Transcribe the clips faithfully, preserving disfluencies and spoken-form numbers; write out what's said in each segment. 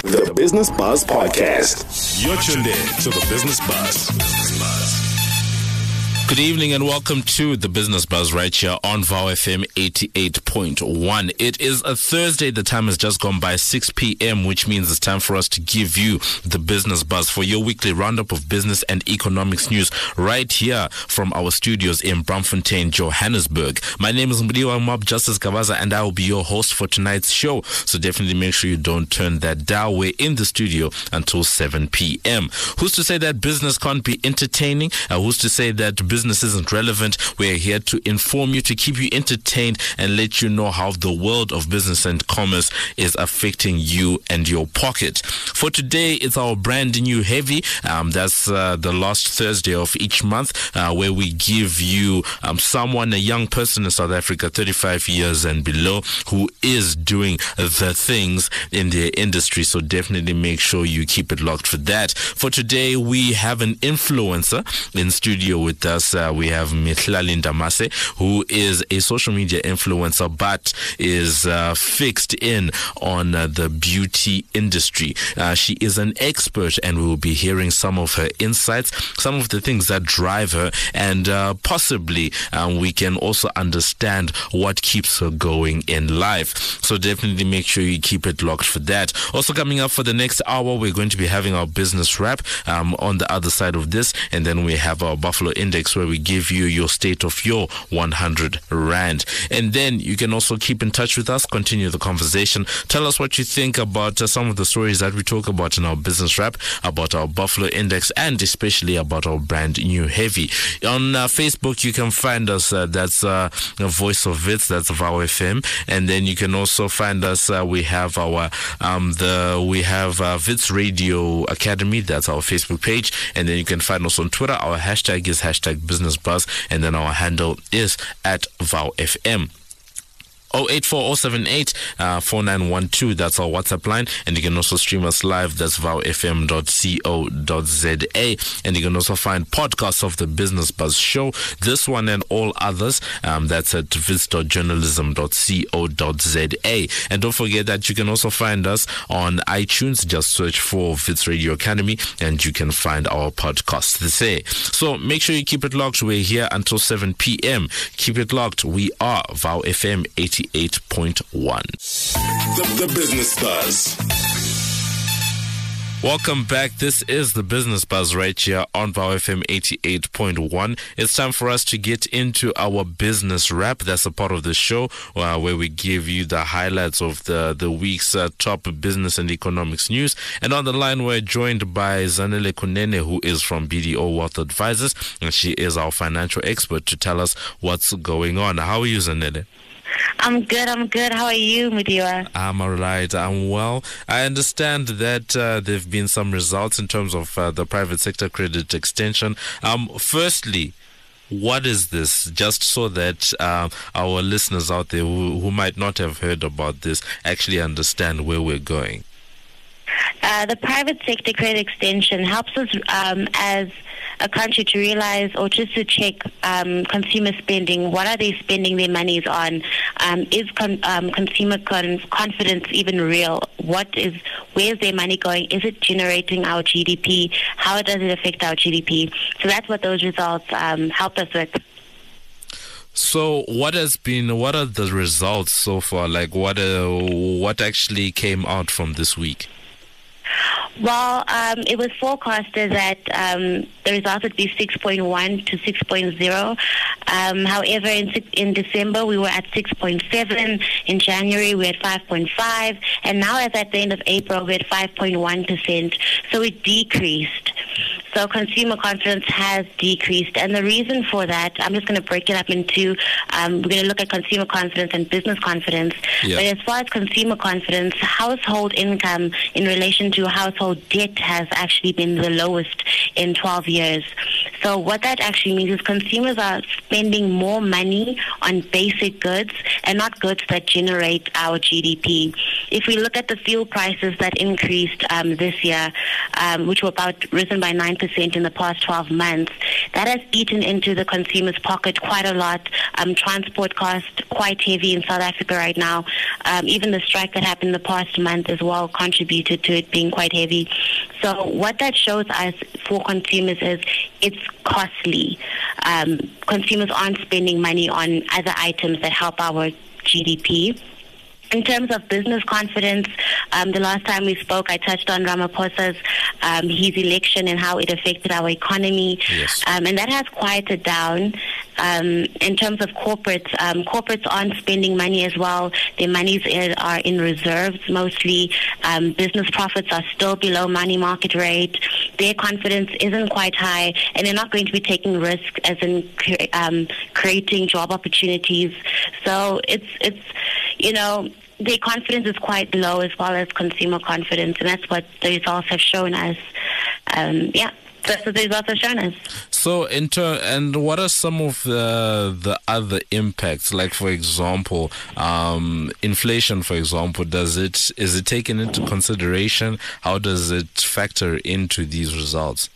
The Business Buzz Podcast. You're tuned in to the Business Buzz. Business Buzz. Good evening and welcome to the Business Buzz right here on V O W F M eighty-eight point one. It is a Thursday. The time has just gone by six p.m., which means it's time for us to give you the Business Buzz for your weekly roundup of business and economics news right here from our studios in Braamfontein, Johannesburg. My name is Mdiwa Mob Justice Kavaza and I will be your host for tonight's show. So definitely make sure you don't turn that dial. We're in the studio until seven p.m. Who's to say that business can't be entertaining? Uh, who's to say that business isn't relevant? We're here to inform you, to keep you entertained and let you know how the world of business and commerce is affecting you and your pocket. For today, it's our brand new heavy. Um, that's uh, the last Thursday of each month uh, where we give you um, someone, a young person in South Africa, thirty-five years and below, who is doing the things in their industry. So definitely make sure you keep it locked for that. For today, we have an influencer in studio with us. Uh, we have Mihlali Ndamase, who is a social media influencer but is uh, fixed in on uh, the beauty industry. Uh, she is an expert and we will be hearing some of her insights, some of the things that drive her, and uh, possibly um, we can also understand what keeps her going in life. So definitely make sure you keep it locked for that. Also coming up for the next hour, we're going to be having our business wrap um, on the other side of this, and then we have our Buffalo Index where we give you your state of your one hundred rand. And then you can also keep in touch with us, continue the conversation. Tell us what you think about uh, some of the stories that we talk about in our business wrap, about our Buffalo Index, and especially about our brand new heavy. On uh, Facebook, you can find us. Uh, that's uh, Voice of Wits. That's V O W F M. And then you can also find us. Uh, we have our um, the we have uh, Wits Radio Academy. That's our Facebook page. And then you can find us on Twitter. Our hashtag is hashtag Business Buzz, and then our handle is at V O W F M. oh eight four oh seven eight four nine one two. That's our WhatsApp line, and you can also stream us live. That's V O W F M dot co dot za, and you can also find podcasts of the Business Buzz show, this one and all others. Um, that's at wits dot journalism dot co dot za. And don't forget that you can also find us on iTunes. Just search for Wits Radio Academy, and you can find our podcast there. So make sure you keep it locked. We're here until seven p.m. Keep it locked. We are V O W F M eighty-eight point one. The, the Business Buzz. Welcome back. This is the Business Buzz right here on V O W F M eighty-eight point one. It's time for us to get into our business wrap. That's a part of the show uh, where we give you the highlights of the, the week's uh, top business and economics news. And on the line, we're joined by Zanele Kunene, who is from B D O Wealth Advisors, and she is our financial expert to tell us what's going on. How are you, Zanele? I'm good, I'm good. How are you, Mudiwa? I'm all right, I'm well. I understand that uh, there have been some results in terms of uh, the private sector credit extension. Um, firstly, what is this? Just so that uh, our listeners out there who, who might not have heard about this actually understand where we're going. Uh, the private sector credit extension helps us um, as a country to realize, or just to check um, consumer spending. What are they spending their monies on? Um, is con- um, consumer con- confidence even real? What is, where's their money going? Is it generating our G D P? How does it affect our G D P? So that's what those results um, help us with. So what has been, what are the results so far? Like what, uh, what actually came out from this week? Well, um, it was forecasted that um, the result would be six point one to six point zero. Um, however, in, in December, we were at six point seven. In January, we had five point five. And now, as at the end of April, we're at five point one percent. So it decreased. So consumer confidence has decreased. And the reason for that, I'm just going to break it up into, um, we're going to look at consumer confidence and business confidence. Yeah. But as far as consumer confidence, household income in relation to household debt has actually been the lowest in twelve years. So what that actually means is consumers are spending more money on basic goods and not goods that generate our G D P. If we look at the fuel prices that increased um, this year, um, which were about risen by nine percent in the past twelve months, that has eaten into the consumer's pocket quite a lot. Um, transport costs quite heavy in South Africa right now. Um, even the strike that happened in the past month as well contributed to it being quite heavy. So what that shows us for consumers is it's costly. Um, consumers aren't spending money on other items that help our G D P. In terms of business confidence, um, the last time we spoke, I touched on Ramaphosa's um, his election and how it affected our economy, yes. um, and that has quieted down. Um, in terms of corporates, um, corporates aren't spending money as well. Their monies are in reserves mostly. Um, business profits are still below money market rate. Their confidence isn't quite high, and they're not going to be taking risk as in um, creating job opportunities. So it's it's you know. Their confidence is quite low as well as consumer confidence, and that's what the results have shown us. Um, yeah, that's what the results have shown us. So, in ter- and what are some of the the other impacts? Like, for example, um, inflation. For example, does it is it taken into consideration? How does it factor into these results?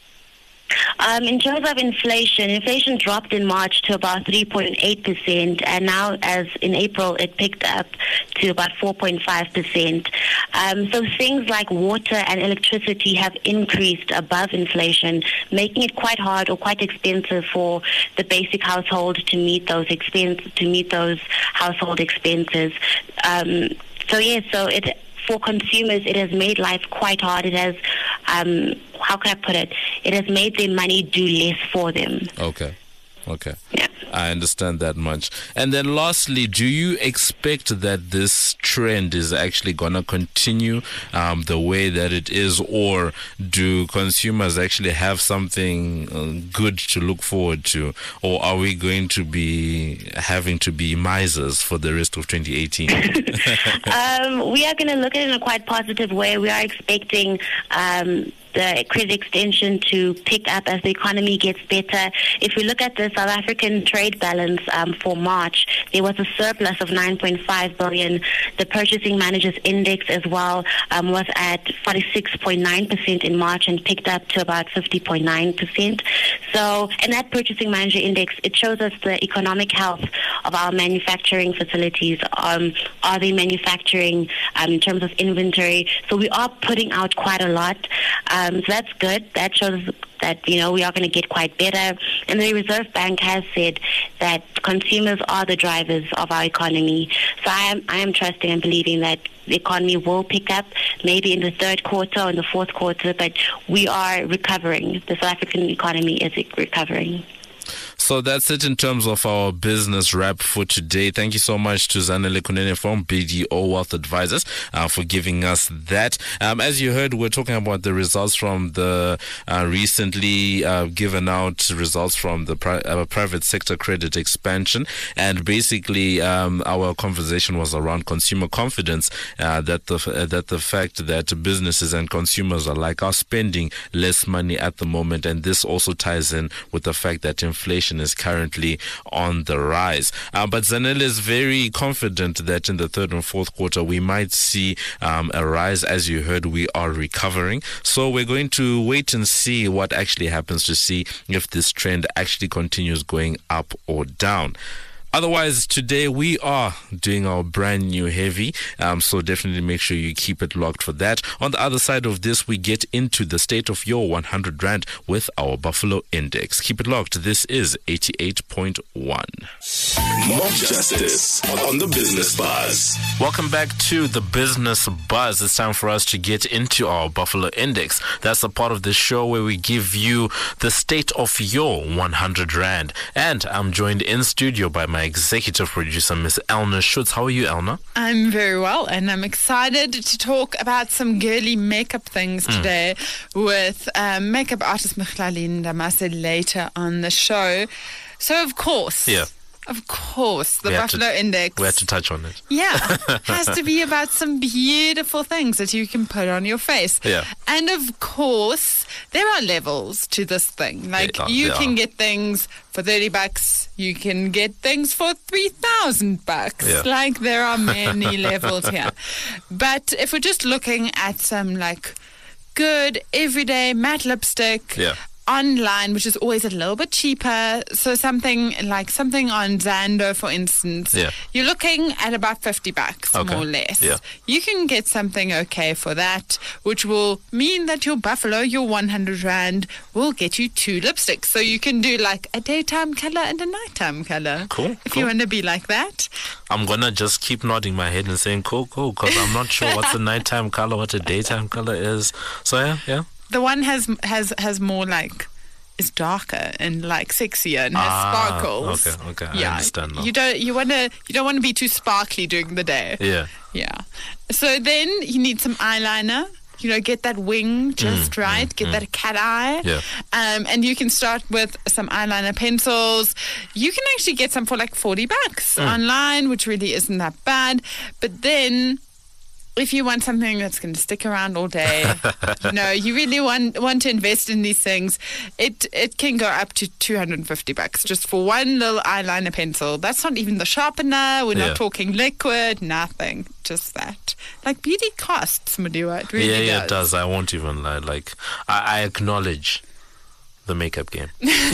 Um, in terms of inflation, inflation dropped in March to about three point eight percent, and now as in April it picked up to about four point five percent. Um, so things like water and electricity have increased above inflation, making it quite hard or quite expensive for the basic household to meet those expense to meet those household expenses. Um, so yes, yeah, so it. For consumers, it has made life quite hard. It has, um, how can I put it? It has made their money do less for them. Okay. Okay. Yeah. I understand that much. And then lastly, do you expect that this trend is actually going to continue um, the way that it is, or do consumers actually have something uh, good to look forward to, or are we going to be having to be misers for the rest of twenty eighteen? um, we are going to look at it in a quite positive way. We are expecting um, the credit extension to pick up as the economy gets better. If we look at the South African trade balance um, for March, there was a surplus of nine point five billion. The Purchasing Managers Index as well um, was at forty-six point nine percent in March and picked up to about fifty point nine percent. So, and that Purchasing Manager Index, it shows us the economic health of our manufacturing facilities. Um, are they manufacturing um, in terms of inventory? So we are putting out quite a lot. Um, so that's good. That shows that, you know, we are going to get quite better. And the Reserve Bank has said that consumers are the drivers of our economy. So I am, I am trusting and believing that the economy will pick up maybe in the third quarter or in the fourth quarter, but we are recovering. The South African economy is recovering. So that's it in terms of our business wrap for today. Thank you so much to Zanele Kunene from B D O Wealth Advisors uh, for giving us that. Um, as you heard, we're talking about the results from the uh, recently uh, given out results from the pri- uh, private sector credit expansion. And basically, um, our conversation was around consumer confidence, uh, that the uh, that the fact that businesses and consumers are like are spending less money at the moment. And this also ties in with the fact that inflation is currently on the rise. Uh, but Zanele is very confident that in the third and fourth quarter we might see um, a rise. As you heard, we are recovering. So we're going to wait and see what actually happens to see if this trend actually continues going up or down. Otherwise, today we are doing our brand new heavy, um, so definitely make sure you keep it locked for that. On the other side of this, we get into the state of your one hundred rand with our Buffalo Index. Keep it locked. This is eighty-eight point one. Mob Justice on the Business Buzz. Welcome back to the Business Buzz. It's time for us to get into our Buffalo Index. That's a part of the show where we give you the state of your one hundred rand. And I'm joined in studio by my executive producer, Miss Elna Schutz. How are you, Elna? I'm very well, and I'm excited to talk about some girly makeup things mm. today with um, makeup artist Michlaline Damase later on the show. So, of course, yeah. Of course, the We had to- Buffalo Index. We had to touch on it. Yeah, has to be about some beautiful things that you can put on your face. Yeah. And of course, there are levels to this thing. Like, There are- you there can are. get things for thirty bucks. You can get things for three thousand bucks. Yeah. Like, there are many levels here. But if we're just looking at some, like, good everyday matte lipstick, Yeah. online, which is always a little bit cheaper. So something like something on Zando, for instance, Yeah. you're looking at about fifty bucks, Okay. more or less. Yeah. You can get something okay for that, which will mean that your Buffalo, your one hundred rand, will get you two lipsticks. So you can do like a daytime color and a nighttime color. Cool, If cool. you want to be like that. I'm gonna just keep nodding my head and saying cool, cool, because I'm not sure what's a nighttime color, what a daytime color is. So yeah, yeah. The one has has has more like is darker and like sexier and has Ah, sparkles. okay, okay, I yeah, understand now. You don't you want to you don't want to be too sparkly during the day. Yeah. Yeah. So then you need some eyeliner. You know, get that wing just right. Get that cat eye. Mm, Yeah. Um, and you can start with some eyeliner pencils. You can actually get some for like forty bucks Mm. online, which really isn't that bad. But then, if you want something that's going to stick around all day, you know, you really want want to invest in these things, it it can go up to two hundred fifty bucks just for one little eyeliner pencil. That's not even the sharpener. We're Yeah. not talking liquid, nothing. Just that. Like, beauty costs, Madua. It really yeah, does. yeah, it does. I won't even lie. Like, I, I acknowledge the makeup game.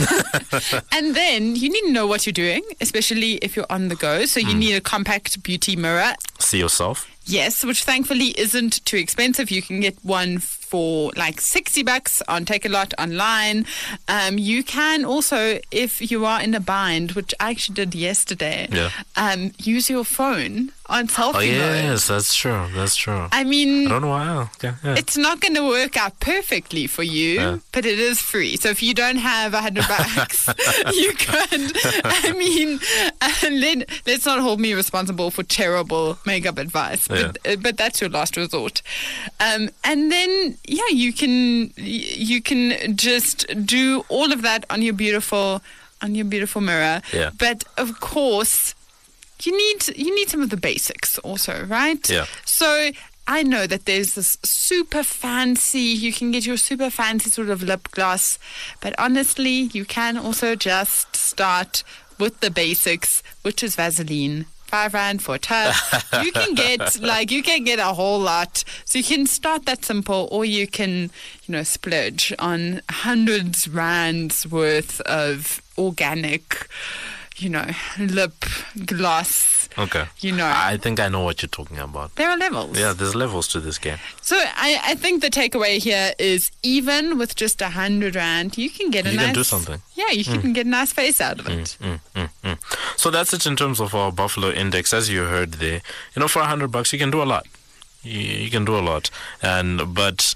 And then you need to know what you're doing, especially if you're on the go. So you Mm. need a compact beauty mirror. See yourself. Yes, which thankfully isn't too expensive. You can get one for like sixty bucks on Take-A-Lot online. Um, you can also, if you are in a bind, which I actually did yesterday, Yeah. um, use your phone on selfie Oh, mode. yes, that's true. That's true. I mean, I don't know why. oh, Okay, yeah. it's not going to work out perfectly for you, Yeah. but it is free. So if you don't have a hundred bucks, you can. I mean, uh, let, let's not hold me responsible for terrible makeup advice, but uh, but that's your last resort. Um, and then yeah, you can you can just do all of that on your beautiful on your beautiful mirror. Yeah. But of course, you need you need some of the basics also, right? Yeah. So I know that there's this super fancy, you can get your super fancy sort of lip gloss, but honestly, you can also just start with the basics, which is Vaseline. Five rand for a tub. You can get like you can get a whole lot. So you can start that simple, or you can, you know, splurge on hundreds rands worth of organic, you know, lip gloss. Okay. You know, I think I know what you're talking about. there are levels. Yeah, there's levels to this game. So I, I think the takeaway here is even with just a hundred rand, you can get a You nice. can do something. Yeah, you can get a nice face out of it. Mm, mm, mm. So that's it in terms of our Buffalo Index. As you heard there, you know, for a hundred bucks, you can do a lot. You, you can do a lot. And but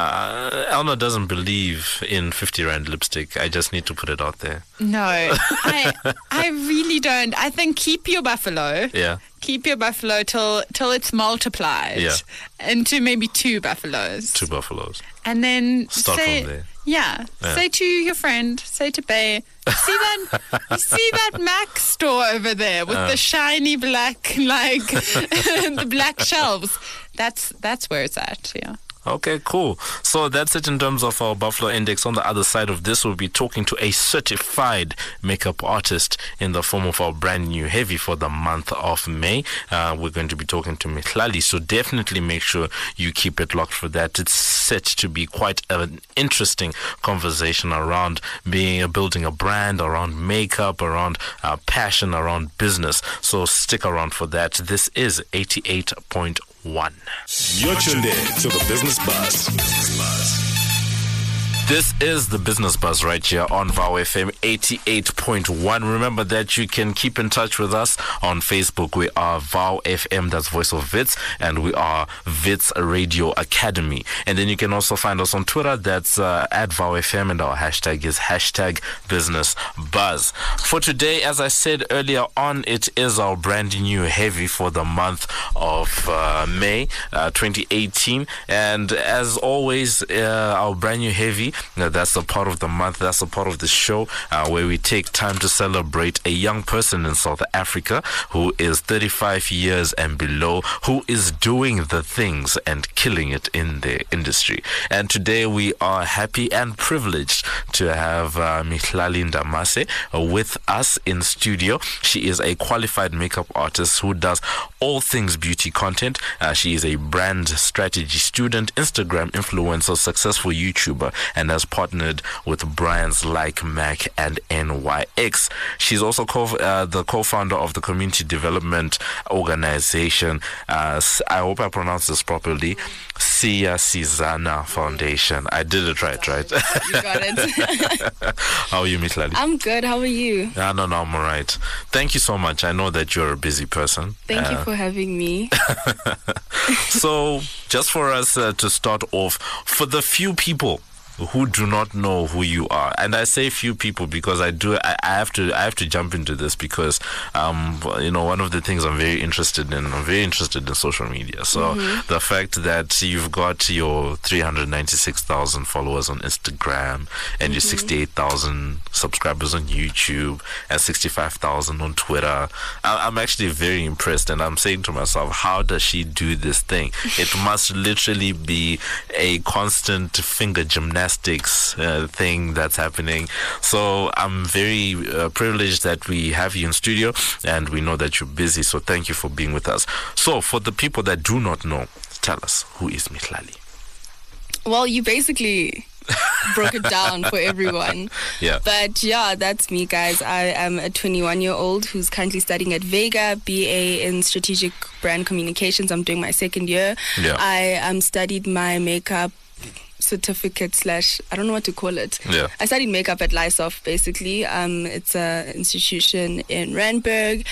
uh, Elna doesn't believe in fifty rand lipstick. I just need to put it out there. No, I I really don't. I think keep your buffalo. Yeah. Keep your buffalo till till it's multiplied Yeah. into maybe two buffaloes. Two buffaloes. And then Start say, from there. Yeah, Yeah. say to your friend, say to Bay, you see that, you see that Mac store over there with Uh. the shiny black, like the black shelves. That's that's where it's at. Yeah. Okay, cool. So that's it in terms of our Buffalo Index. On the other side of this, we'll be talking to a certified makeup artist in the form of our brand new Heavy for the month of May. Uh, we're going to be talking to Mihlali, so definitely make sure you keep it locked for that. It's set to be quite an interesting conversation around being building a brand, around makeup, around uh, passion, around business. So stick around for that. This is eighty-eight point one. You're tuned in to the Business Buzz. This is the Business Buzz right here on Vow F M eighty-eight point one. Remember that you can keep in touch with us on Facebook. We are Vow F M, that's Voice of Wits, and we are Wits Radio Academy. And then you can also find us on Twitter. That's uh, at Vow F M, and our hashtag is hashtag Business Buzz. For today, as I said earlier on, it is our brand new Heavy for the month of uh, May uh, twenty eighteen. And as always, uh, our brand new Heavy thirty. Uh, that's a part of the month. That's a part of the show uh, where we take time to celebrate a young person in South Africa who is thirty-five years and below, who is doing the things and killing it in their industry. And today we are happy and privileged to have uh, Mihlali Ndamase uh, with us in studio. She is a qualified makeup artist who does all things beauty content. Uh, she is a brand strategy student, Instagram influencer, successful YouTuber, and has partnered with brands like MAC and N Y X. She's also co- uh, the co-founder of the community development organization, uh, I hope I pronounced this properly, Sia Sizana Foundation. I did it right, right? You got it. How are you, Mihlali? I'm good. How are you? Yeah, no, no, I'm all right. Thank you so much. I know that you're a busy person. Thank uh, you for having me. So, just for us uh, to start off, for the few people who do not know who you are, and I say few people because I do I, I have to I have to jump into this because um you know one of the things I'm very interested in I'm very interested in social media. So mm-hmm. the fact that you've got your three hundred ninety-six thousand followers on Instagram and mm-hmm. your sixty-eight thousand subscribers on YouTube and sixty-five thousand on Twitter, I, I'm actually very impressed, and I'm saying to myself, how does she do this thing? It must literally be a constant finger gymnastics Uh, thing that's happening. So I'm very uh, privileged that we have you in studio, and we know that you're busy, so thank you for being with us. So for the people that do not know, tell us, who is Mihlali? Well, you basically broke it down for everyone. Yeah. But yeah, that's me, guys. I am a twenty-one-year-old who's currently studying at Vega, B A in Strategic Brand Communications. I'm doing my second year. Yeah. I um, studied my makeup certificate slash I don't know what to call it. Yeah. I studied makeup at Lysoft basically. Um, it's a institution in Randburg,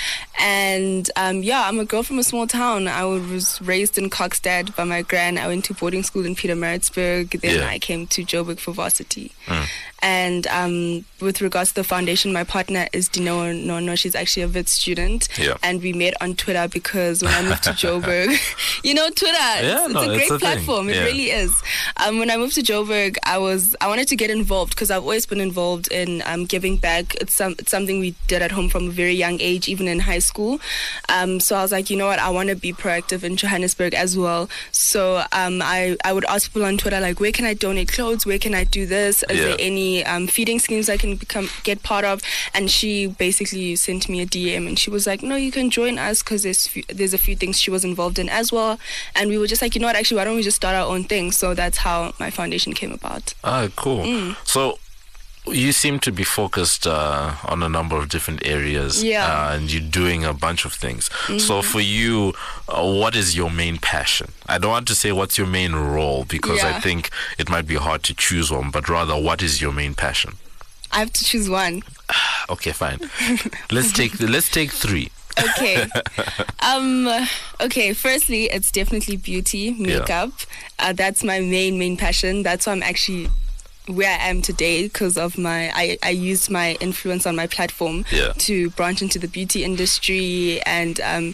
and um, yeah, I'm a girl from a small town. I was raised in Kokstad by my gran. I went to boarding school in Pietermaritzburg. Then yeah. I came to Joburg for varsity. Mm. And um, with regards to the foundation, my partner is Dino Nono. She's actually a V I T student. Yeah. And we met on Twitter because when I moved to Joburg, you know, Twitter, yeah, it's, no, it's a great it's a platform. thing. It Yeah. really is. Um, when I moved to Joburg, I was I wanted to get involved because I've always been involved in um, giving back. It's, some, it's something we did at home from a very young age, even in high school. Um, so I was like, you know what, I want to be proactive in Johannesburg as well. So um, I, I would ask people on Twitter, like, where can I donate clothes? Where can I do this? Is Yeah. there any um, feeding schemes I can become get part of? And she basically sent me a D M, and she was like, no, you can join us because there's, few, there's a few things she was involved in as well. And we were just like, you know what, actually, why don't we just start our own thing? So that's how my foundation came about. Ah, cool. Mm. So you seem to be focused uh, on a number of different areas, Yeah. uh, and you're doing a bunch of things. Mm-hmm. So for you, uh, what is your main passion? I don't want to say what's your main role because Yeah. I think it might be hard to choose one, but rather, what is your main passion? I have to choose one. Okay, fine. let's take let's take three. Okay. um. Okay. Firstly, it's definitely beauty, makeup. Yeah. Uh, that's my main main passion. That's why I'm actually where I am today because of my. I I used my influence on my platform yeah. to branch into the beauty industry and um.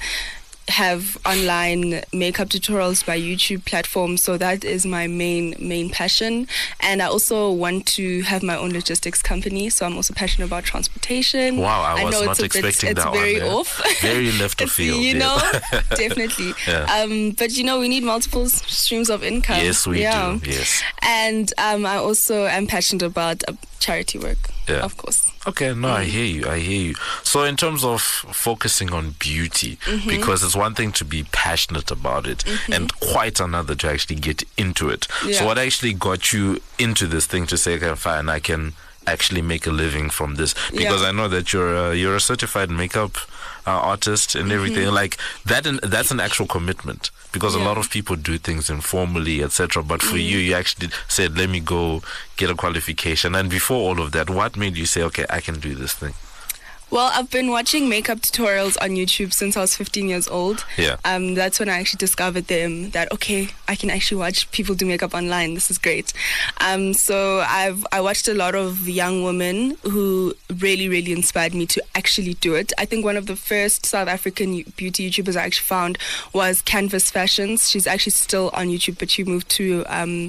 have online makeup tutorials by YouTube platform. So that is my main main passion. And I also want to have my own logistics company. So I'm also passionate about transportation. Wow, I was know not it's a expecting bit, that it's very one. Yeah. off. Very left of It's, field. You yeah. know, definitely. Yeah. Um, but you know, we need multiple s- streams of income. Yes, we yeah. do. Yes. And um, I also am passionate about uh, charity work. Yeah. Of course. Okay, no, I hear you. I hear you. So in terms of focusing on beauty, Mm-hmm. because it's one thing to be passionate about it Mm-hmm. and quite another to actually get into it. Yeah. So what actually got you into this thing to say, okay, fine, I can actually make a living from this? Because Yeah. I know that you're a, you're a certified makeup uh, artist and everything. Mm-hmm. Like that, and that's an actual commitment. Because a Yeah. lot of people do things informally, et cetera. But for Mm-hmm. you, you actually said, "Let me go get a qualification." And before all of that, what made you say, "Okay, I can do this thing"? Well, I've been watching makeup tutorials on YouTube since I was fifteen years old. Yeah. Um, that's when I actually discovered them. That okay, I can actually watch people do makeup online. This is great. Um, so I've I watched a lot of young women who really really inspired me to actually do it. I think one of the first South African beauty YouTubers I actually found was Canvas Fashions. She's actually still on YouTube, but she moved to um.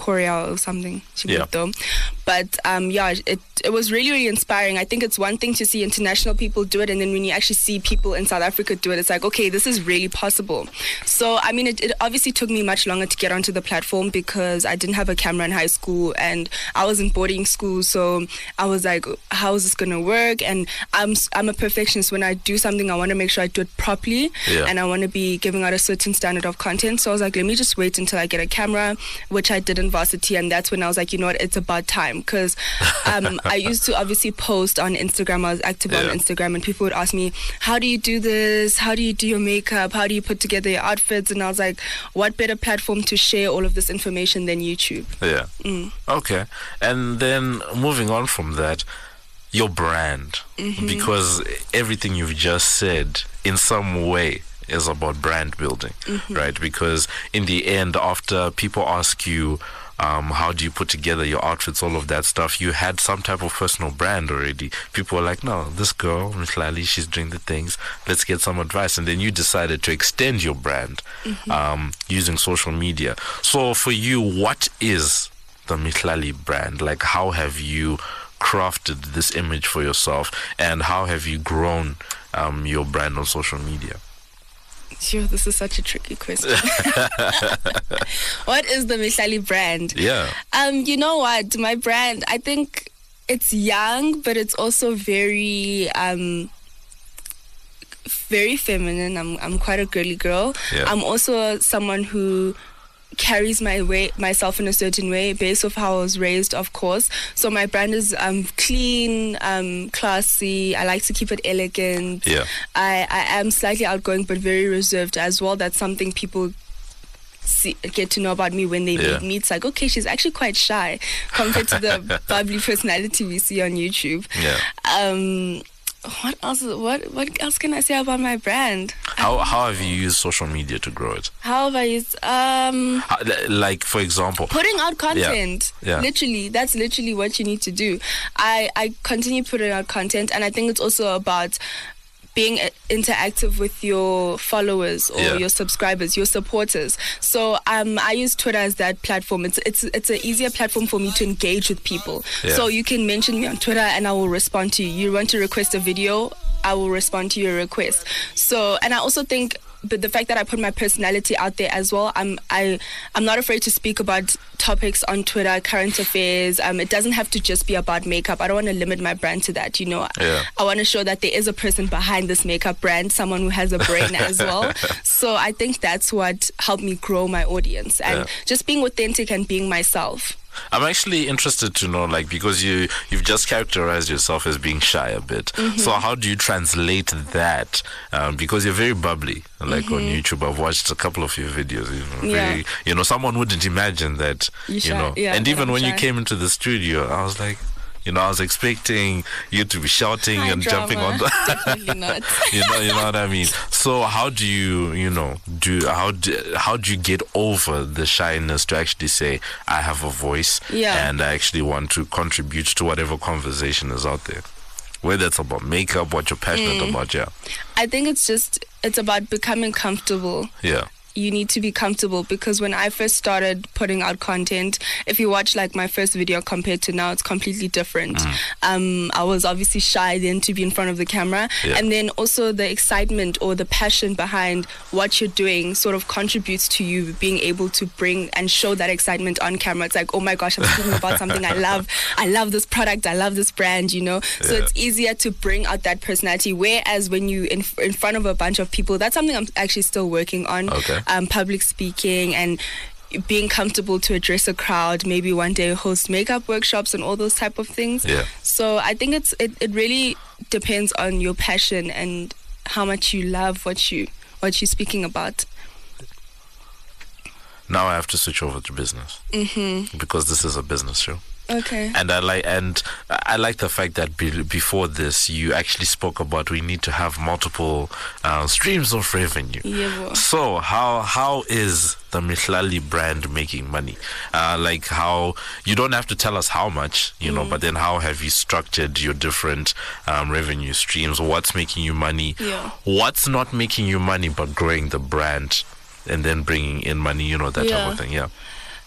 Korea or something. She Yeah. moved though. But um, yeah, it it was really, really inspiring. I think it's one thing to see international people do it, and then when you actually see people in South Africa do it, it's like, okay, this is really possible. So, I mean, it, it obviously took me much longer to get onto the platform because I didn't have a camera in high school and I was in boarding school. So I was like, how is this going to work? And I'm I'm a perfectionist. When I do something, I want to make sure I do it properly, Yeah. and I want to be giving out a certain standard of content. So I was like, let me just wait until I get a camera, which I did in varsity. And that's when I was like, you know what, it's about time. Because um, I used to obviously post on Instagram. I was active Yeah. on Instagram, and people would ask me, how do you do this? How do you do your makeup? How do you put together your outfits? And I was like, what better platform to share all of this information than YouTube? Yeah. Mm. Okay. And then moving on from that, your brand, Mm-hmm. because everything you've just said in some way is about brand building, Mm-hmm. right? Because in the end, after people ask you, um, how do you put together your outfits, all of that stuff, you had some type of personal brand already. People were like, no, this girl, Miss Lali, she's doing the things. Let's get some advice. And then you decided to extend your brand Mm-hmm. um, using social media. So for you, what is the Miss Lali brand? Like, how have you crafted this image for yourself, and how have you grown um, your brand on social media? Sure, this is such a tricky question. What is the Miss Lali brand? Yeah. Um, you know what? My brand, I think it's young, but it's also very um very feminine. I'm I'm quite a girly girl. Yeah. I'm also someone who carries my way myself in a certain way based off how I was raised, of course. So my brand is um clean, um classy. I like to keep it elegant. Yeah. I, I am slightly outgoing but very reserved as well. That's something people see, get to know about me when they Yeah. meet me. It's like, okay, she's actually quite shy compared to the bubbly personality we see on YouTube. Yeah. Um, what else? What what else can I say about my brand? How how have you used social media to grow it? How have I used? Um, How, like, for example, putting out content. Yeah. Literally, that's literally what you need to do. I I continue putting out content, and I think it's also about being uh, interactive with your followers or Yeah. your subscribers, your supporters. So um, I use Twitter as that platform. It's it's it's an easier platform for me to engage with people. Yeah. So you can mention me on Twitter and I will respond to you. You want to request a video, I will respond to your request. So, and I also think, but the fact that I put my personality out there as well, I'm I I'm not afraid to speak about topics on Twitter, current affairs. Um, it doesn't have to just be about makeup. I don't want to limit my brand to that. You know, Yeah. I want to show that there is a person behind this makeup brand, someone who has a brain as well. So I think that's what helped me grow my audience and Yeah. just being authentic and being myself. I'm actually interested to know, like, because you you've just characterized yourself as being shy a bit. Mm-hmm. So how do you translate that? Um, because you're very bubbly. Like on YouTube, I've watched a couple of your videos. You know, Mm-hmm. Yeah. very, you know, someone wouldn't imagine that. You You, shy, know, yeah, and that even I'm when you shy. came into the studio, I was like, you know, I was expecting you to be shouting High and jumping on drama. the. Definitely not. you know, you know what I mean. So how do you, you know, do how do how do you get over the shyness to actually say I have a voice Yeah. and I actually want to contribute to whatever conversation is out there, whether it's about makeup, what you're passionate Mm. about, yeah, I think it's just, it's about becoming comfortable. yeah, You need to be comfortable, because when I first started putting out content, if you watch like my first video compared to now, it's completely different. Mm. Um, I was obviously shy then to be in front of the camera. Yeah. And then also the excitement or the passion behind what you're doing sort of contributes to you being able to bring and show that excitement on camera. It's like, oh my gosh, I'm speaking about something I love. I love this product. I love this brand, you know? So Yeah. it's easier to bring out that personality. Whereas when you in, in front of a bunch of people, that's something I'm actually still working on. Okay. Um, public speaking and being comfortable to address a crowd, maybe one day host makeup workshops and all those type of things. Yeah. So I think it's it, it really depends on your passion and how much you love what you what you're speaking about. Now I have to switch over to business Mm-hmm. because this is a business show. Okay. And I like and I like the fact that be, before this you actually spoke about we need to have multiple uh, streams of revenue. Yeah, boy. So how how is the Miss Lali brand making money? Uh, like how you don't have to tell us how much, you know, but then how have you structured your different um, revenue streams? What's making you money? Yeah. What's not making you money but growing the brand and then bringing in money? You know, that type Yeah. of thing. Yeah.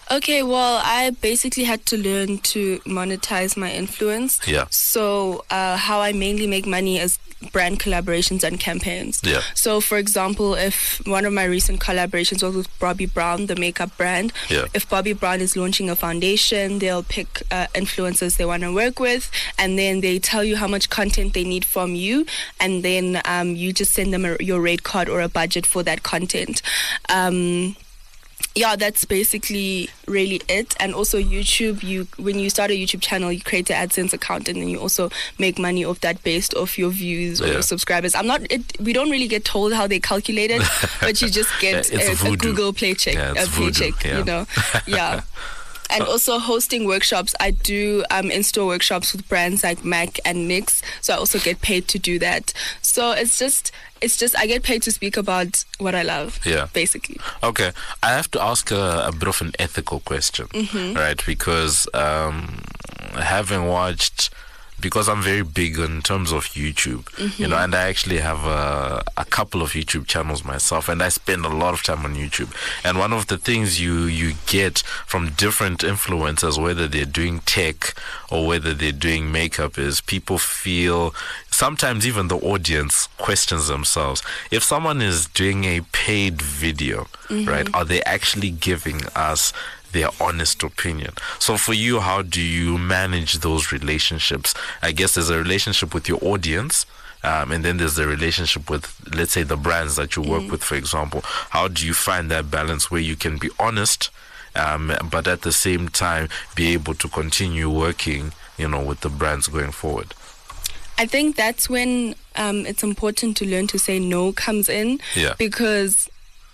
Okay, well, I basically had to learn to monetize my influence. Yeah. So uh, how I mainly make money is brand collaborations and campaigns. Yeah. So, for example, if one of my recent collaborations was with Bobbi Brown, the makeup brand, Yeah. if Bobbi Brown is launching a foundation, they'll pick uh, influencers they want to work with, and then they tell you how much content they need from you, and then um, you just send them a, your rate card or a budget for that content. Um, Yeah, that's basically really it. And also YouTube, you when you start a YouTube channel, you create an AdSense account, and then you also make money off that based off your views or Yeah. your subscribers. I'm not. It, we don't really get told how they calculate it, but you just get Yeah, it's a, a voodoo. Google paycheck, Yeah, a it's voodoo, paycheck. yeah. You know, yeah. And also hosting workshops. I do um, in-store workshops with brands like MAC and NYX, so I also get paid to do that. So it's just, it's just I get paid to speak about what I love. Yeah. Basically. Okay, I have to ask a, a bit of an ethical question, right? Because um, having watched, because I'm very big in terms of YouTube, you know, and I actually have a, a couple of YouTube channels myself, and I spend a lot of time on YouTube. And one of the things you, you get from different influencers, whether they're doing tech or whether they're doing makeup, is people feel, sometimes even the audience questions themselves. If someone is doing a paid video, right, are they actually giving us their honest opinion? So for you, how do you manage those relationships? I guess there's a relationship with your audience, um, and then there's the relationship with, let's say, the brands that you work mm. with, for example. How do you find that balance where you can be honest, um, but at the same time be able to continue working, you know, with the brands going forward? I think that's when um, it's important to learn to say no comes in. Yeah. Because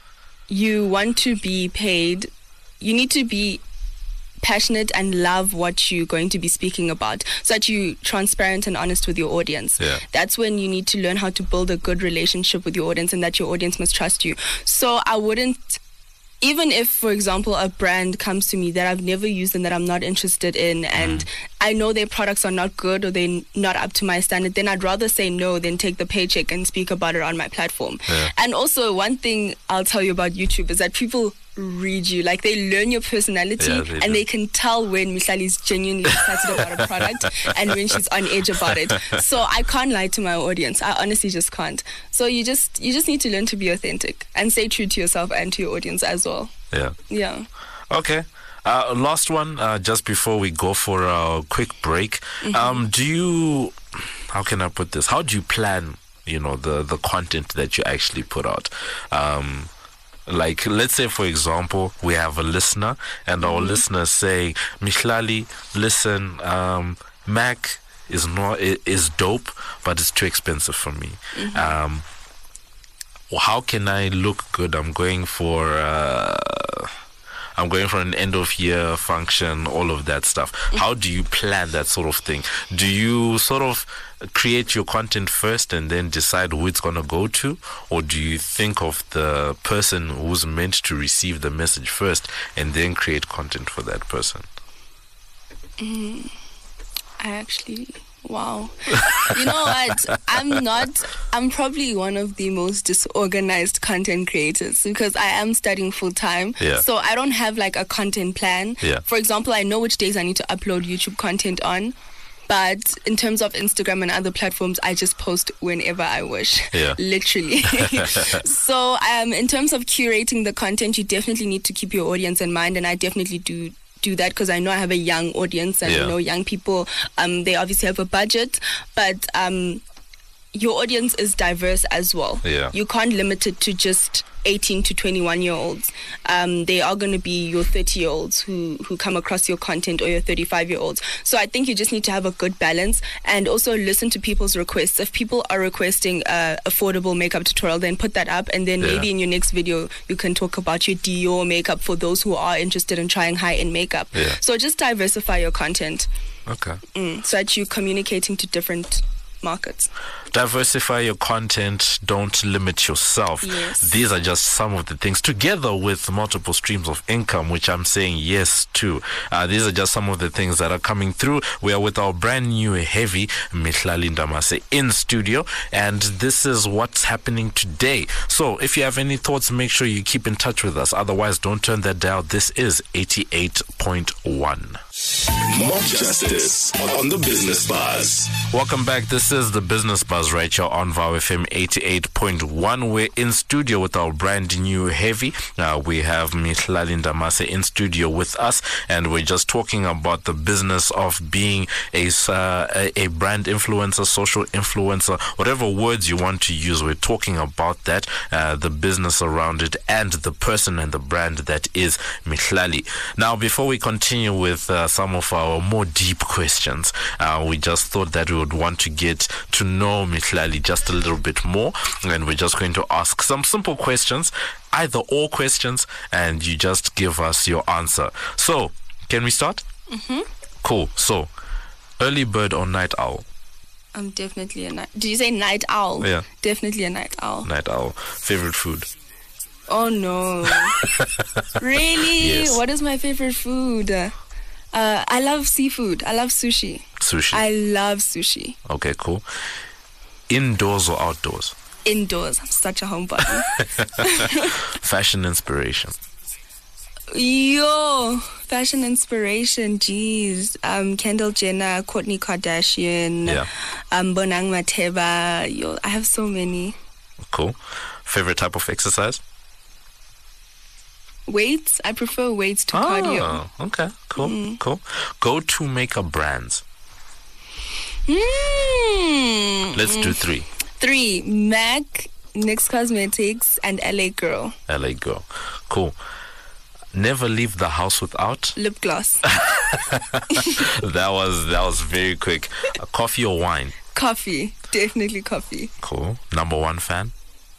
you want to be paid. You need to be passionate and love what you're going to be speaking about, so that you're transparent and honest with your audience. Yeah. That's when you need to learn how to build a good relationship with your audience, and that your audience must trust you. So I wouldn't, even if, for example, a brand comes to me that I've never used and that I'm not interested in, and mm. I know their products are not good or they're not up to my standard, then I'd rather say no than take the paycheck and speak about it on my platform. Yeah. And also, one thing I'll tell you about YouTube is that people read you. Like, they learn your personality, Yeah, they and do. they can tell when Mihlali is genuinely excited about a product and when she's on edge about it. So I can't lie to my audience. I honestly just can't. So you just you just need to learn to be authentic and stay true to yourself and to your audience as well. Yeah. Yeah. Okay. Uh, last one, uh, just before we go for a quick break. Mm-hmm. Um, do you, how can I put this? How do you plan, you know, the, the content that you actually put out? Um, like, let's say, for example, we have a listener, and our mm-hmm. listener saying, Mihlali, listen, um, Mac is not is dope, but it's too expensive for me. Mm-hmm. Um, how can I look good? I'm going for uh, I'm going for an end of year function, all of that stuff. Mm-hmm. How do you plan that sort of thing? Do you sort of create your content first and then decide who it's going to go to, or do you think of the person who's meant to receive the message first and then create content for that person? Mm, I actually Wow. You know what? I'm not, I'm probably one of the most disorganized content creators because I am studying full time. Yeah. So I don't have like a content plan. Yeah. For example, I know which days I need to upload YouTube content on. But in terms of Instagram and other platforms, I just post whenever I wish. Yeah. Literally. So um, in terms of curating the content, you definitely need to keep your audience in mind. And I definitely do do that because I know I have a young audience and Yeah. I know young people, um, they obviously have a budget. But um, your audience is diverse as well. Yeah. You can't limit it to just eighteen to twenty-one year olds. Um, they are going to be your thirty year olds who, who come across your content, or your thirty-five year olds. So I think you just need to have a good balance and also listen to people's requests. If people are requesting a affordable makeup tutorial, then put that up, and then Yeah. maybe in your next video you can talk about your Dior makeup for those who are interested in trying high-end makeup. Yeah. So just diversify your content. Okay. Mm, so that you're communicating to different markets. Diversify your content. Don't limit yourself. Yes. These are just some of the things, together with multiple streams of income, which I'm saying yes to. Uh, these are just some of the things that are coming through. We are with our brand new heavy Mihlali Ndamase in studio, and this is what's happening today. So if you have any thoughts, make sure you keep in touch with us. Otherwise, don't turn that dial. This is eighty-eight point one. Mob Justice on the Business Buzz. Welcome back. This is the Business Buzz right here on VOW F M eighty-eight point one. We're in studio with our brand new heavy. Uh, we have Mihlali Ndamase in studio with us, and we're just talking about the business of being a, uh, a, a brand influencer, social influencer, whatever words you want to use. We're talking about that, uh, the business around it, and the person and the brand that is Mihlali. Now, before we continue with uh, some of our more deep questions, uh, we just thought that we would want to get to know Mihlali just a little bit more, and we're just going to ask some simple questions, either or questions, and you just give us your answer. So, can we start? Mm-hmm. Cool. So, early bird or night owl? I'm definitely a night. Did you say night owl? Yeah. Definitely a night owl. Night owl. Favorite food? Oh no. Really? Yes. What is my favorite food? Uh, I love seafood. I love sushi. Sushi. I love sushi. Okay, cool. Indoors or outdoors? Indoors. I'm such a homebody. Fashion inspiration? Yo, fashion inspiration. Jeez. Um, Kendall Jenner, Kourtney Kardashian, Yeah. um, Bonang Mateba. Yo, I have so many. Cool. Favorite type of exercise? Weights. I prefer weights to cardio. Oh, okay, cool, mm. cool. Go-to makeup brands. Mm. Let's do three. Three. MAC, NYX Cosmetics, and L A Girl. L A Girl. Cool. Never leave the house without lip gloss. that was that was very quick. Uh, coffee or wine? Coffee. Definitely coffee. Cool. Number one fan?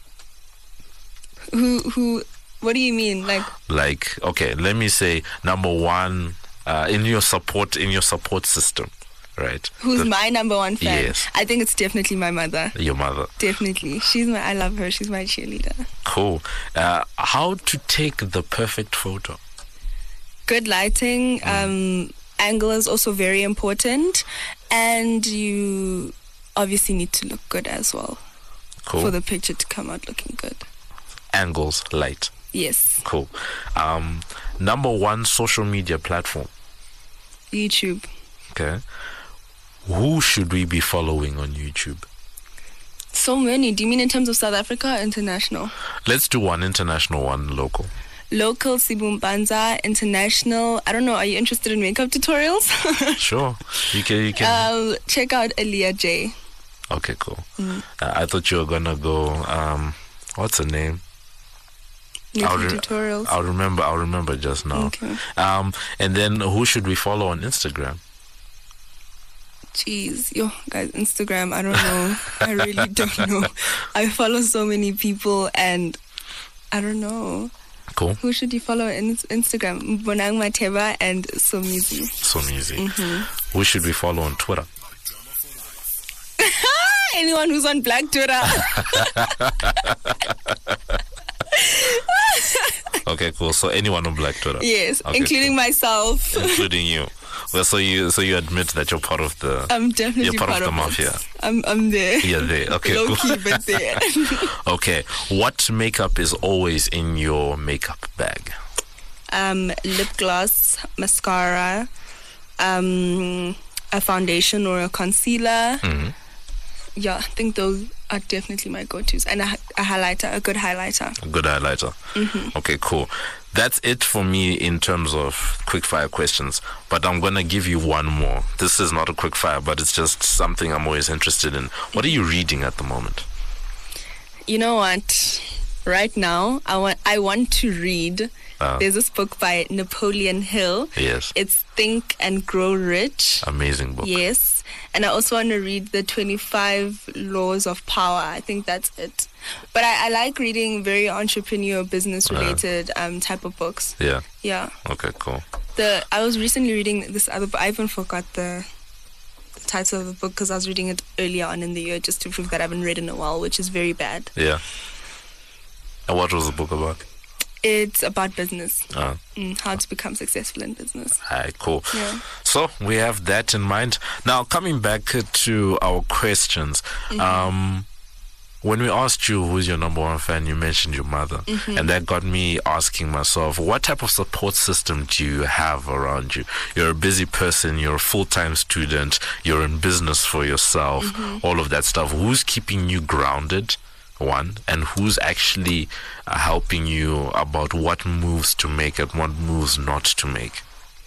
Who who what do you mean? Like like okay, let me say number one uh, in your support in your support system, right? Who's the, my number one fan? Yes. I think it's definitely my mother. Your mother. Definitely. She's my I love her. She's my cheerleader. Cool. Uh, how to take the perfect photo? Good lighting, mm. um, angle is also very important, and you obviously need to look good as well. Cool. For the picture to come out looking good. Angles, light. Yes. Cool. Um, number one social media platform? YouTube. Okay. Who should we be following on YouTube? So many. Do you mean in terms of South Africa or international? Let's do one international, one local. Local, Sibu Mpanza. International, I don't know, are you interested in makeup tutorials? Sure. You can, you can. Uh, check out Aaliyah J. Okay, cool. Mm. Uh, I thought you were going to go, um, what's her name? Makeup I'll re- tutorials. I'll remember, I'll remember just now. Okay. Um, and then who should we follow on Instagram? Jeez, yo, guys, Instagram, I don't know. I really don't know. I follow so many people and I don't know. Cool. Who should you follow on Instagram? Bonang Mateba and Somizi. Somizi. Mm-hmm. Who should we follow on Twitter? Anyone who's on Black Twitter. Okay, cool. So anyone on Black Twitter? Yes, okay, including cool. myself. Including you. Well, so you so you admit that you're part of the I'm definitely you're part, part of the of mafia. It. I'm I'm there. You're there. Okay, Low cool. key, but there. Okay. What makeup is always in your makeup bag? Um, lip gloss, mascara, um, a foundation or a concealer. Mm-hmm. Yeah, I think those are definitely my go-tos. And a, a highlighter, a good highlighter. A good highlighter. Mm-hmm. Okay, cool. That's it for me in terms of quick fire questions. But I'm going to give you one more. This is not a quick fire, but it's just something I'm always interested in. What are you reading at the moment? You know what? Right now, I want I want to read. Uh, There's this book by Napoleon Hill. Yes. It's Think and Grow Rich. Amazing book. Yes. And I also want to read the twenty-five Laws of Power. I think that's it. But I, I like reading very entrepreneur, business-related uh, um, type of books. Yeah. Yeah. Okay, cool. The I was recently reading this other book. I even forgot the, the title of the book because I was reading it earlier on in the year just to prove that I haven't read in a while, which is very bad. Yeah. And what was the book about? It's about business. Uh, mm, how to become successful in business. Alright, cool. Yeah. So we have that in mind. Now, coming back to our questions, mm-hmm. um, when we asked you who's your number one fan, you mentioned your mother. Mm-hmm. And that got me asking myself, what type of support system do you have around you? You're a busy person, you're a full-time student, you're in business for yourself, mm-hmm. all of that stuff. Who's keeping you grounded? One, and who's actually uh, helping you about what moves to make and what moves not to make?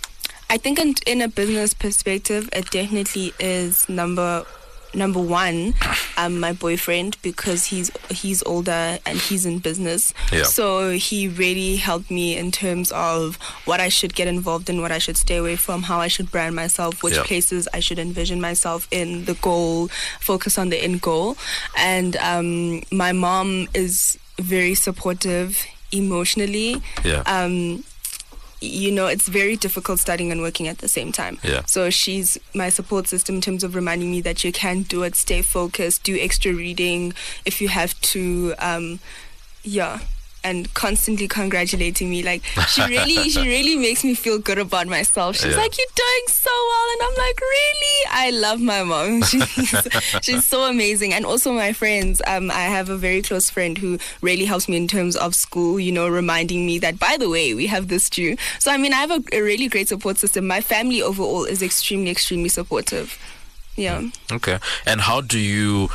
I think in, in a business perspective, it definitely is number number one, um, my boyfriend, because he's he's older and he's in business. Yeah. So he really helped me in terms of what I should get involved in, what I should stay away from, how I should brand myself, which yeah. places I should envision myself in, the goal, focus on the end goal. And um, my mom is very supportive emotionally. Yeah. Um, you know, it's very difficult studying and working at the same time. Yeah. So she's my support system in terms of reminding me that you can do it, stay focused, do extra reading if you have to. Um, yeah. And constantly congratulating me. Like, she really, she really makes me feel good about myself. She's yeah. like, you're doing so well. And I'm like, really? I love my mom. She's, she's so amazing. And also my friends. Um, I have a very close friend who really helps me in terms of school, you know, reminding me that, by the way, we have this due. So, I mean, I have a, a really great support system. My family overall is extremely, extremely supportive. Yeah. Okay. And how do you...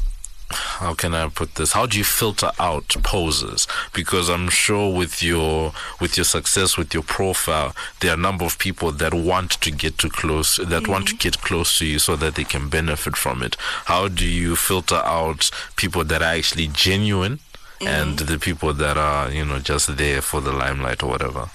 How can I put this? How do you filter out poses? Because I'm sure with your with your success, with your profile, there are a number of people that want to get too close, that mm-hmm. want to get close to you so that they can benefit from it. How do you filter out people that are actually genuine mm-hmm. and the people that are, you know, just there for the limelight or whatever?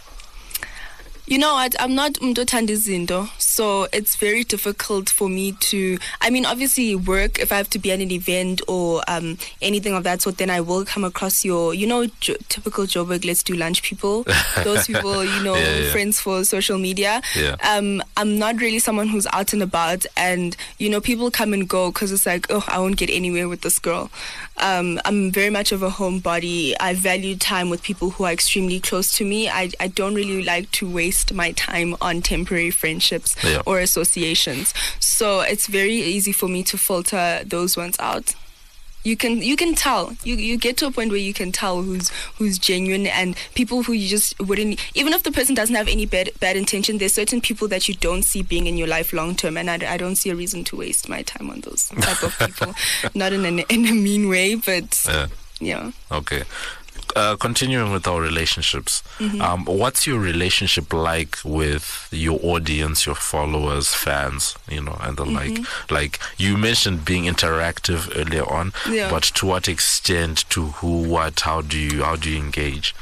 You know what? I'm not umntu othanda izinto, so it's very difficult for me to. I mean, obviously, work. If I have to be at an event or um, anything of that sort, then I will come across your, you know, jo- typical Joburg, let's do lunch people. Those people, you know, yeah, yeah. friends for social media. Yeah. Um, I'm not really someone who's out and about, and you know, people come and go because it's like, oh, I won't get anywhere with this girl. Um, I'm very much of a homebody. I value time with people who are extremely close to me. I I don't really like to waste my time on temporary friendships yeah. or associations. So it's very easy for me to filter those ones out. You can you can tell. You you get to a point where you can tell who's who's genuine, and people who you just wouldn't, even if the person doesn't have any bad bad intention, there's certain people that you don't see being in your life long term, and I, I don't see a reason to waste my time on those type of people. Not in a, in a mean way, but yeah. yeah. Okay. Uh, continuing with our relationships, mm-hmm. um, what's your relationship like with your audience, your followers, fans, you know, and the mm-hmm. like? Like you mentioned being interactive earlier on, yeah. but to what extent, to who, what, how do you, how do you engage?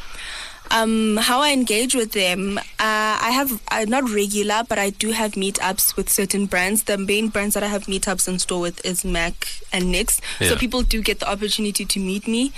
Um, how I engage with them, uh, I have uh, not regular, but I do have meetups with certain brands. The main brands that I have meetups in store with is Mac and NYX. Yeah. So people do get the opportunity to meet me.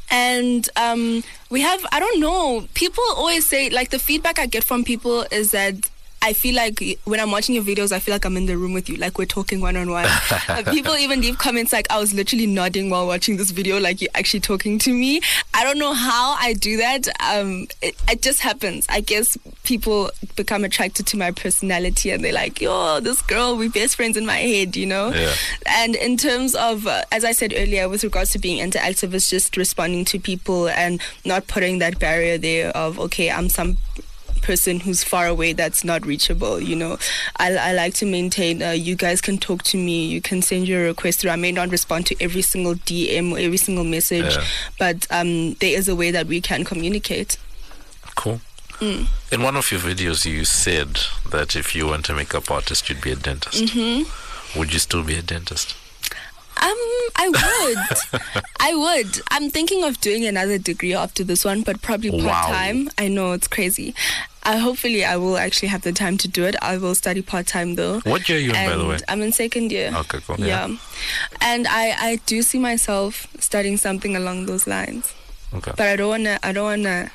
And um, we have, I don't know, people always say, like, the feedback I get from people is that I feel like when I'm watching your videos, I feel like I'm in the room with you, like we're talking one-on-one. uh, people even leave comments like, I was literally nodding while watching this video, like you're actually talking to me. I don't know how I do that. Um, it, it just happens. I guess people become attracted to my personality and they're like, yo, this girl, we're best friends in my head, you know? Yeah. And in terms of, uh, as I said earlier, with regards to being interactive, it's just responding to people and not putting that barrier there of, okay, I'm some person who's far away that's not reachable, you know. I, I like to maintain, uh, you guys can talk to me, you can send your request through. I may not respond to every single D M or every single message, yeah. but um, there is a way that we can communicate. Cool. Mm. In one of your videos, you said that if you weren't a makeup artist, you'd be a dentist. Mm-hmm. Would you still be a dentist? Um, I would. I would. I'm thinking of doing another degree after this one, but probably part-time. Wow. I know, it's crazy. I hopefully I will actually have the time to do it. I will study part-time though. What year are you in, and by the way? I'm in second year. Okay, cool. Yeah. yeah. And I, I do see myself studying something along those lines. Okay. But I don't wanna I don't wanna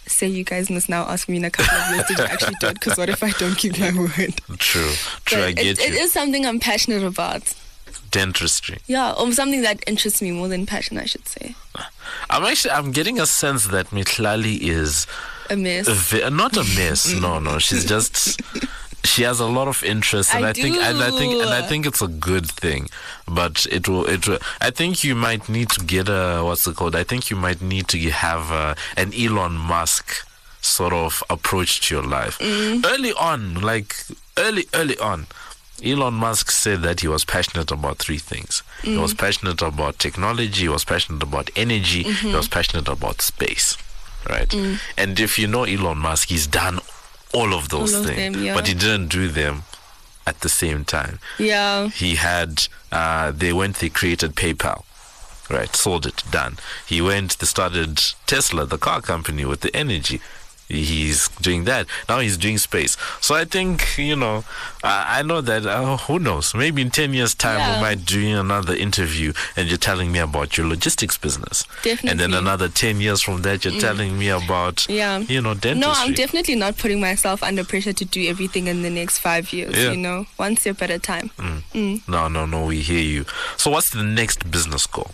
say you guys must now ask me in a couple of years, did you actually do it? Because what if I don't keep my word? True, true, But I get it, you. it is something I'm passionate about. Dentistry. Yeah, or something that interests me more than passion, I should say. I'm actually, I'm getting a sense that Mihlali is A mess. a ve- not a mess. No, no, she's just, she has a lot of interest, and I, I think, and I think, and I do. think it's a good thing. But it will, it will. I think you might need to get a, what's it called? I think you might need to have a, an Elon Musk sort of approach to your life. Mm. Early on, like early, early on, Elon Musk said that he was passionate about three things. Mm. He was passionate about technology, he was passionate about energy, Mm-hmm. he was passionate about space. Right? Mm. And if you know Elon Musk, he's done all of those All of things. them, yeah. But he didn't do them at the same time. Yeah. He had, uh, they went, they created PayPal. Right, sold it, done. He went, they started Tesla, the car company, with the energy. He's doing that. Now he's doing space. So I think, you know, uh, I know that, uh, who knows, maybe in ten years' time Yeah. we might do another interview and you're telling me about your logistics business. Definitely. And then another ten years from that, you're telling me about, Yeah. you know, dentistry. No, I'm definitely not putting myself under pressure to do everything in the next five years, Yeah. you know, one step at a time. No, no, no, we hear you. So what's the next business goal?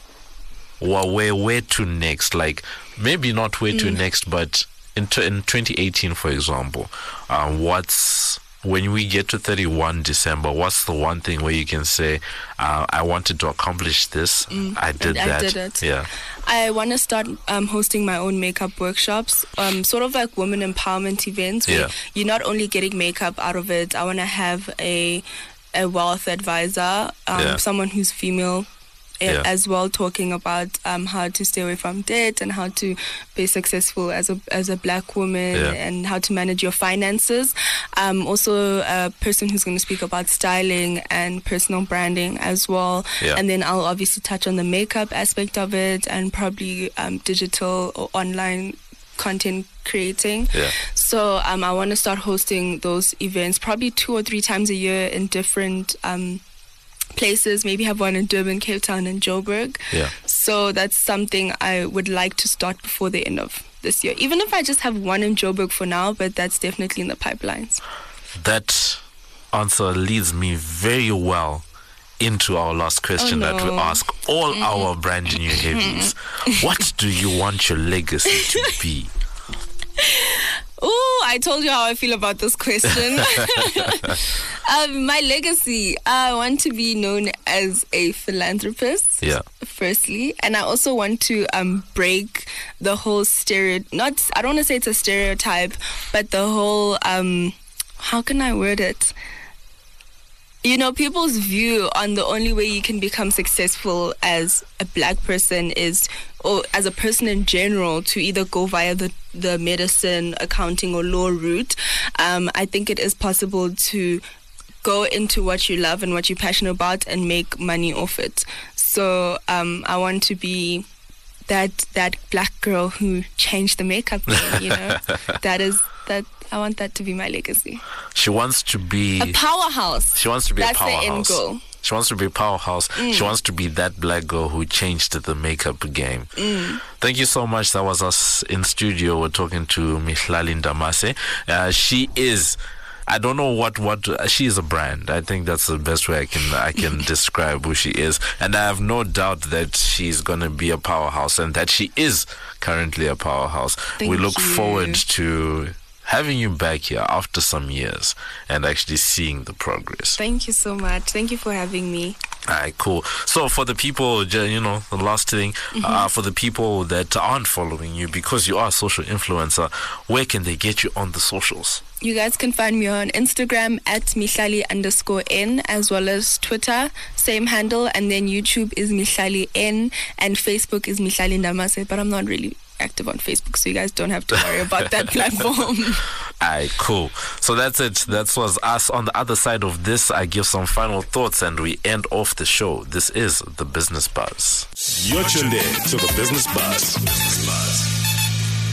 Well, where, where to next? Like, maybe not where to next, but in, t- in twenty eighteen, for example, uh, what's, when we get to thirty-first December, what's the one thing where you can say, uh, I wanted to accomplish this, I did I that. did it. Yeah. I want to start um, hosting my own makeup workshops, um, sort of like women empowerment events where Yeah. you're not only getting makeup out of it. I want to have a a wealth advisor, um, Yeah. someone who's female, a- Yeah. as well, talking about um, how to stay away from debt and how to be successful as a as a black woman Yeah. and how to manage your finances. Um, also, a person who's going to speak about styling and personal branding as well. Yeah. And then I'll obviously touch on the makeup aspect of it and probably um, digital or online content creating. Yeah. So um, I want to start hosting those events probably two or three times a year in different um, places. Maybe have one in Durban, Cape Town, and Joburg. Yeah. So that's something I would like to start before the end of this year. Even if I just have one in Joburg for now, but that's definitely in the pipelines. That answer leads me very well into our last question Oh, that we no. ask all our brand new heavies. What do you want your legacy to be? Oh, I told you how I feel about this question. um, my legacy, I want to be known as a philanthropist. Yeah. Firstly, and I also want to um break the whole stereo. Not, I don't want to say it's a stereotype, but the whole um, how can I word it? You know, people's view on the only way you can become successful as a black person is, or as a person in general, to either go via the, the medicine, accounting, or law route. Um, I think it is possible to go into what you love and what you're passionate about and make money off it. So um, I want to be that that black girl who changed the makeup game, you know. that is that I want that to be my legacy. She wants to be A powerhouse. She wants to be That's a the powerhouse. end goal. Mm. She wants to be a powerhouse. She wants to be that black girl who changed the makeup game. Mm. Thank you so much. That was us in studio. We're talking to Mihlali Ndamase. Uh, she is, I don't know what what uh, she is a brand. I think that's the best way I can I can describe who she is, and I have no doubt that she's gonna be a powerhouse, and that she is currently a powerhouse. Thank we look you. forward to having you back here after some years and actually seeing the progress. Thank you so much. Thank you for having me. All right, cool. So for the people, ju- you know, the last thing, uh, for the people that aren't following you because you are a social influencer, where can they get you on the socials? You guys can find me on Instagram at Mihlali underscore N, as well as Twitter, same handle, and then YouTube is Mihlali N, and Facebook is Mihlali Ndamase, but I'm not really active on Facebook, so you guys don't have to worry about that platform. Alright, cool. So that's it. That was us. On the other side of this, I give some final thoughts and we end off the show. This is The Business Buzz. You're tuned in to the Business Buzz.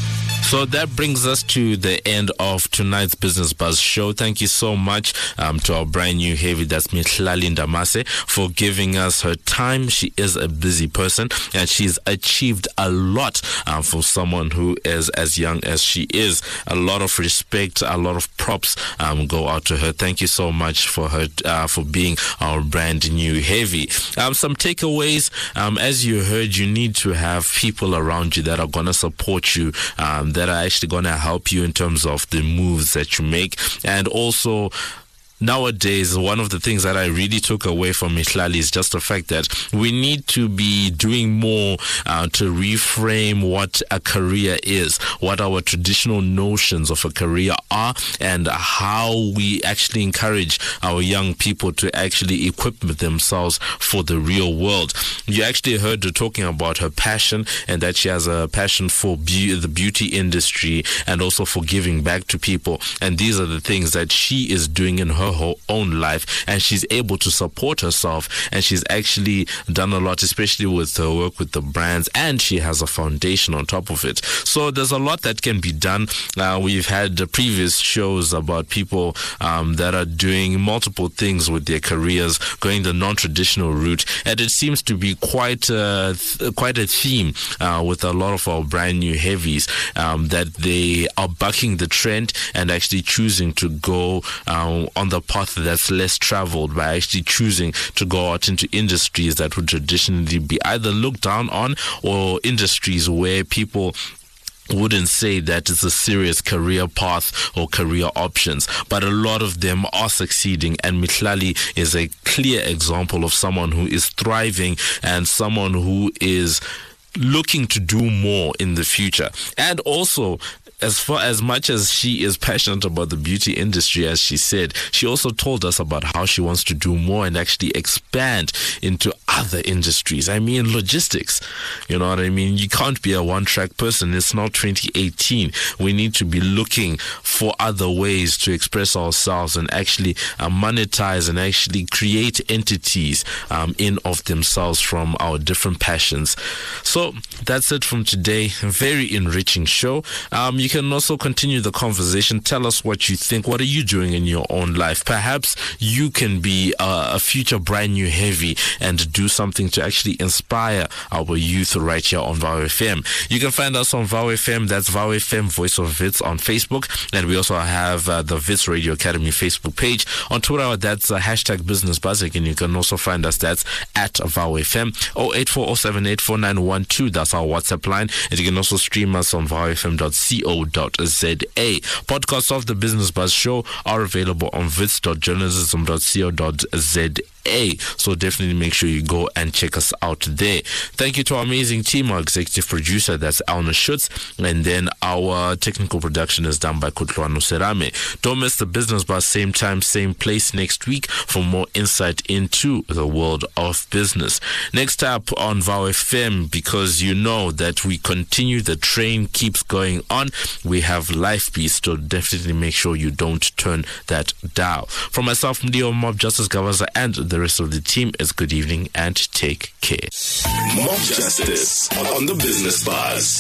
So that brings us to the end of tonight's Business Buzz show. Thank you so much um, to our brand new heavy, that's Mihlali Ndamase, for giving us her time. She is a busy person and she's achieved a lot um, for someone who is as young as she is. A lot of respect, a lot of props um, go out to her. Thank you so much for her uh, for being our brand new heavy. Um, some takeaways, um, as you heard, you need to have people around you that are going to support you, um, that are actually going to help you in terms of the moves that you make. And also, nowadays, one of the things that I really took away from Mihlali is just the fact that we need to be doing more uh, to reframe what a career is, what our traditional notions of a career are, and how we actually encourage our young people to actually equip themselves for the real world. You actually heard her talking about her passion and that she has a passion for be- the beauty industry and also for giving back to people. And these are the things that she is doing in her her own life, and she's able to support herself, and she's actually done a lot, especially with her work with the brands, and she has a foundation on top of it. So there's a lot that can be done. Uh, we've had the previous shows about people um, that are doing multiple things with their careers, going the non-traditional route, and it seems to be quite a, th- quite a theme uh, with a lot of our brand new heavies, um, that they are bucking the trend and actually choosing to go um, on the path that's less traveled by actually choosing to go out into industries that would traditionally be either looked down on or industries where people wouldn't say that it's a serious career path or career options, but a lot of them are succeeding, and Mihlali is a clear example of someone who is thriving and someone who is looking to do more in the future. And also, as far as much as she is passionate about the beauty industry, as she said, she also told us about how she wants to do more and actually expand into other industries. I mean, logistics. You know what I mean? You can't be a one-track person. It's not twenty eighteen. We need to be looking for other ways to express ourselves and actually uh, monetize and actually create entities um, in of themselves from our different passions. So that's it from today. A very enriching show. Um, you can also continue the conversation. Tell us what you think. What are you doing in your own life? Perhaps you can be uh, a future brand new heavy and do something to actually inspire our youth right here on Vow F M. You can find us on Vow F M. That's Vow F M, Voice of Wits on Facebook. And we also have uh, the Wits Radio Academy Facebook page. On Twitter, that's uh, hashtag Business Buzzing. And you can also find us, that's at Vow F M. oh eight four oh seven eight four nine one two. That's our WhatsApp line. And you can also stream us on vow f m dot co dot z a. Podcasts of the Business Buzz Show are available on wits dot journalism dot co dot z a. So definitely make sure you go and check us out there. Thank you to our amazing team, our executive producer, that's Alna Schutz, and then our technical production is done by Kutlwano Serame. Don't miss the Business Buzz, same time, same place next week for more insight into the world of business. Next up on Vow F M, because you know that we continue, the train keeps going on, we have Life Beats, so definitely make sure you don't turn that dial. From myself, Mdio Mob, Justice Gavaza, and the rest of the team, is good evening and take care. Mob Justice on the Business Buzz.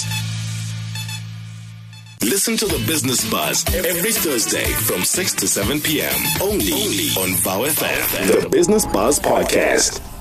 Listen to the Business Buzz every Thursday from six to seven p.m. only, only on Vow F M, the Business Buzz Podcast.